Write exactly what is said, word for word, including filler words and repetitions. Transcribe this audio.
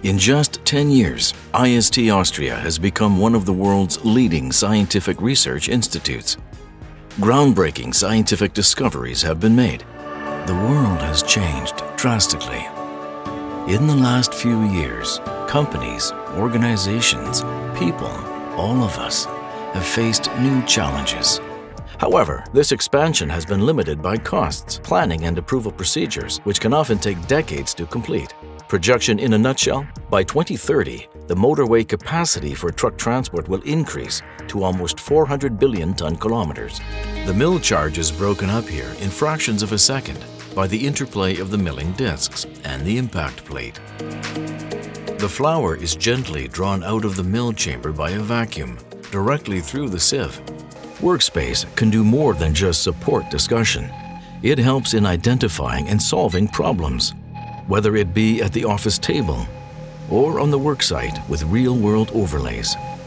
In just ten years, I S T Austria has become one of the world's leading scientific research institutes. Groundbreaking scientific discoveries have been made. The world has changed drastically. In the last few years, companies, organizations, people, all of us, have faced new challenges. However, this expansion has been limited by costs, planning and approval procedures, which can often take decades to complete. Projection in a nutshell, by twenty thirty, the motorway capacity for truck transport will increase to almost four hundred billion ton kilometers. The mill charge is broken up here in fractions of a second by the interplay of the milling discs and the impact plate. The flour is gently drawn out of the mill chamber by a vacuum, directly through the sieve. Workspace can do more than just support discussion. It helps in identifying and solving problems, whether it be at the office table or on the worksite with real-world overlays.